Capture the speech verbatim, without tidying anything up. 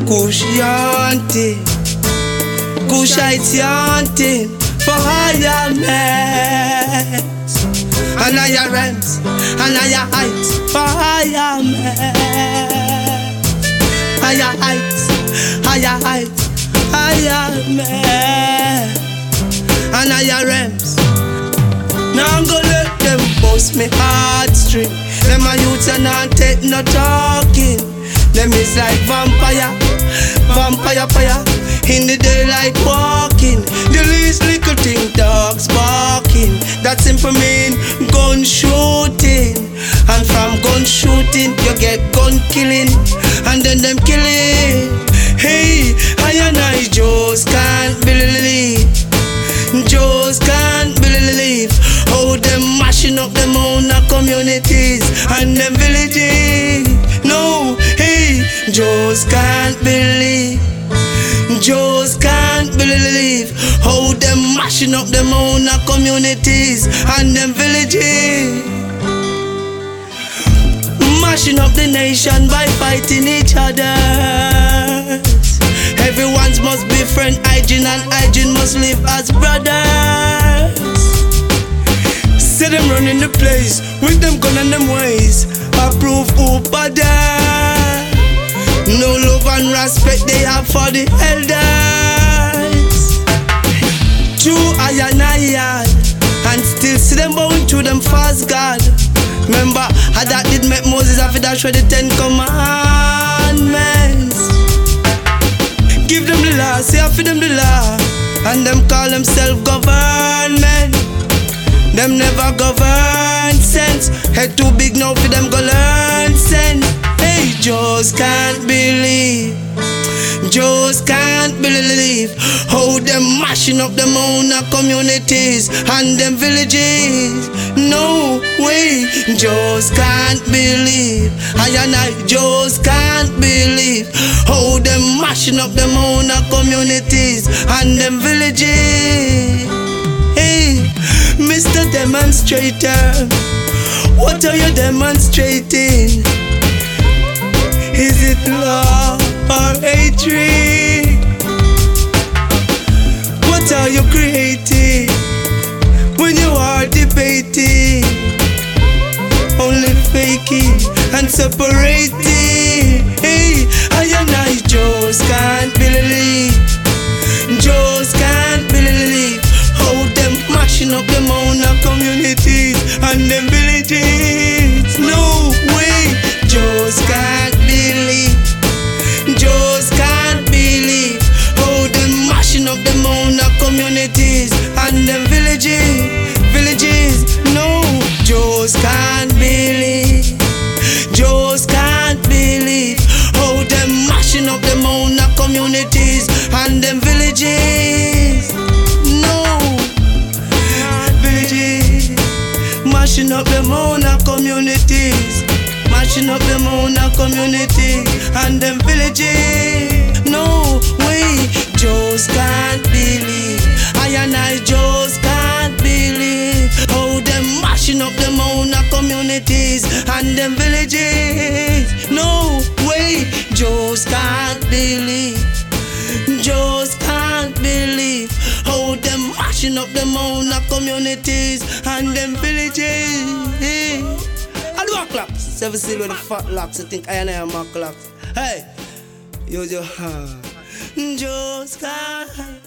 Cushiante, Cushite yanting for higher men. And higher realms, and higher heights for higher men. Higher heights, higher heights, higher men. And higher realms. Now I'm gonna let them bust me heartstring. Them a youths and not take no talking. Them is like vampire, vampire fire. In the daylight walking, the least little thing dogs barking. That simple mean gun shooting. And from gun shooting you get gun killing. And then them killing. Hey, I and I just can't believe, just can't believe how them mashing up them own communities and them villages. No, hey, just can't believe, just can't believe how them mashing up them own communities and them villages. Mashing up the nation by fighting each other. Everyone's must be friend, hygiene, and hygiene must live as brothers. See them running the place with them gun and them ways. Approve who bother. No love and respect they have for the elders. True iron iron, and still see them bound to them fast God. Remember how that did make Moses have to dash with the Ten Commandments. Give them the law, say for them the law, and them call themselves government. Them never govern sense. Head too big now for them go learn sense. Hey, just can't believe, just can't believe how them mashing up them own communities and them villages. No way, just can't believe. I and I just can't believe how them mashing up them own communities and them villages. Hey, Mister Demonstrator, what are you demonstrating? Is it love or hatred? What are you creating when you are debating? Only faking and separating. Hey, I and I just can't believe, just can't believe how them mashing up them own communities and them villages. No way, just can't believe, just can't believe how them mashing up them own communities and them villages, villages. No, just can't believe, just can't believe how them mashing up them own communities and them villages. No, villages mashing up them own communities, mashing up them own community and them villages. No way, just can't believe. I and I just can't believe how them mashing up them own communities and them villages. No way, just can't believe, just can't believe how them mashing up them own communities and them villages. I do a clocks, seven seal with the fat locks. I think I and I am my clocks. Hey, use your hand. Just can't